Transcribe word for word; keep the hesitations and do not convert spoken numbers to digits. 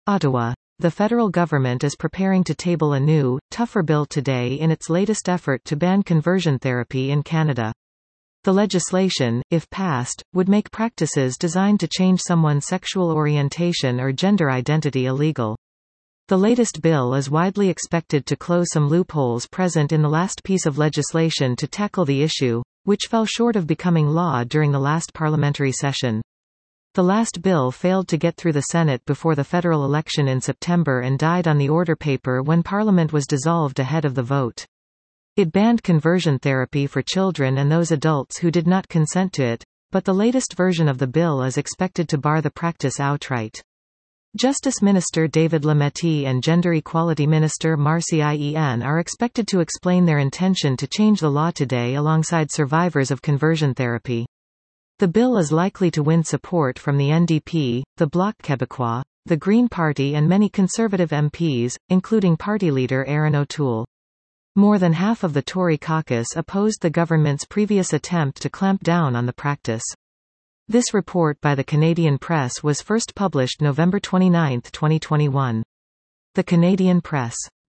Ottawa. The federal government is preparing to table a new, tougher bill today in its latest effort to ban conversion therapy in Canada. The legislation, if passed, would make practices designed to change someone's sexual orientation or gender identity illegal. The latest bill is widely expected to close some loopholes present in the last piece of legislation to tackle the issue, which fell short of becoming law during the last parliamentary session. The last bill failed to get through the Senate before the federal election in September and died on the order paper when Parliament was dissolved ahead of the vote. It banned conversion therapy for children and those adults who did not consent to it, but the latest version of the bill is expected to bar the practice outright. Justice Minister David Lametti and Gender Equality Minister Marci Ien are expected to explain their intention to change the law today alongside survivors of conversion therapy. The bill is likely to win support from the N D P, the Bloc Québécois, the Green Party and many Conservative M Ps, including party leader Erin O'Toole. More than half of the Tory caucus opposed the government's previous attempt to clamp down on the practice. This report by the Canadian Press was first published November twenty-ninth, twenty twenty-one. The Canadian Press.